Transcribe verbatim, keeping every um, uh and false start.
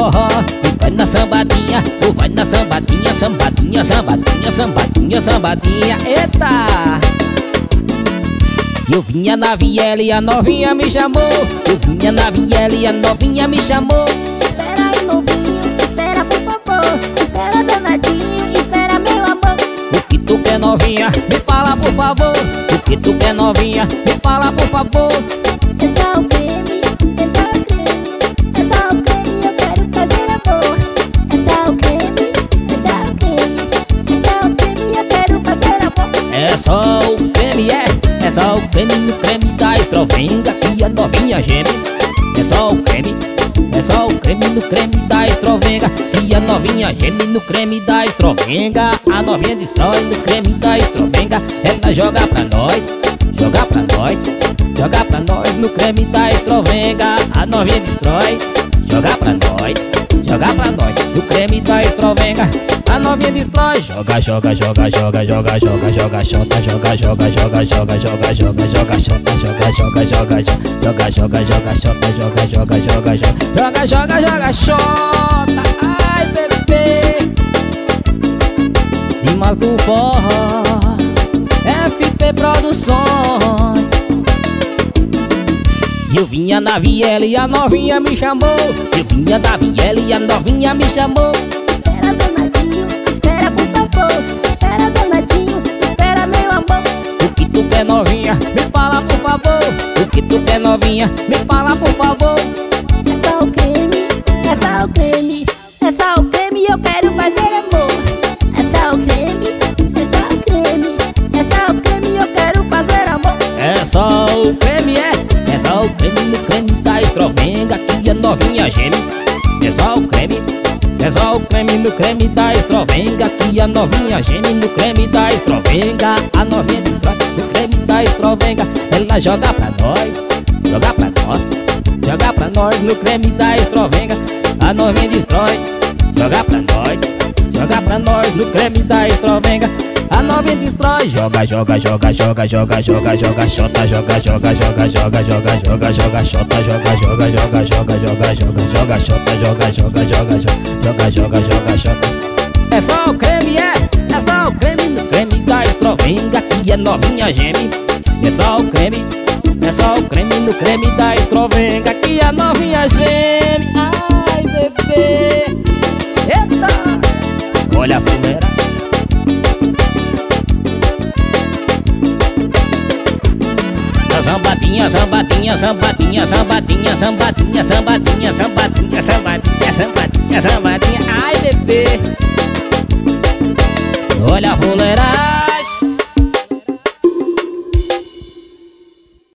forró e vai na sambadinha, ou vai na sambadinha, sambadinha, sambadinha, sambadinha, sambadinha. Eita! Eu vinha na viela e a novinha me chamou. Eu vinha na viela e a novinha me chamou. Espera aí, novinho, espera por favor. Espera, danadinho, espera, meu amor. O que tu quer, novinha? Me fala por favor. O que tu quer, novinha? Me fala por favor. É só o creme, é só o creme, é só o creme, eu quero fazer amor. É só o creme, é só o creme, é só o creme, eu quero fazer amor. É só o creme, é. É só o creme no creme da estrovenga que a novinha geme. É só o creme, é só o creme no creme da estrovenga que a novinha geme no creme da estrovenga. A novinha destrói no creme da estrovenga. Ela joga pra nós, joga pra nós, joga pra nós no creme da estrovenga. A novinha destrói, joga pra nós, joga pra nós no creme da estrovenga. A novinha destrói, joga, joga, joga, joga, joga, joga, joga, xota, joga, joga, joga, joga, joga, joga, joga, xota, joga, joga, joga, joga, joga, joga, xota, joga, joga, joga, joga, joga, joga, xota. Ai, bebê, rimas do forró, F P Produções. Eu vinha na viela e a novinha me chamou. Eu vinha na viela e a novinha me chamou. Espera, danadinho, espera por favor. Espera, danadinho, espera, meu amor. O que tu quer, novinha? Me fala por favor. O que tu quer, novinha? Me fala por favor. É só o creme, é só o creme, é só o creme, eu quero fazer amor. É só o creme, é só o creme, é só o creme, eu quero fazer amor. É só o creme, é. É só o creme no creme da estrovenga que a novinha geme. É só o creme, é só o creme no creme da estrovenga que a novinha geme no creme da estrovenga. A novinha destrói no creme da estrovenga. Ela joga pra nós, joga pra nós, joga pra nós no creme da estrovenga. A novinha destrói, joga pra nós, joga pra nós no creme da estrovenga. A novinha destrói, joga, joga, joga, joga, joga, joga, joga, xota, joga, joga, joga, joga, joga, joga, joga, xota, joga, joga, joga, joga, joga, joga, joga, xota, joga, joga, joga, joga, joga, joga, xota. É só o creme, é, é só o creme no creme da estrovenga que a novinha geme. É só o creme, é só o creme no creme da estrovenga que a novinha geme. Ai, bebê, eita, olha a fuleira. Sambadinha, sambadinha, sambadinha, sambadinha, sambadinha, sambadinha, sambadinha, sambadinha, sambadinha, sambadinha. Ai,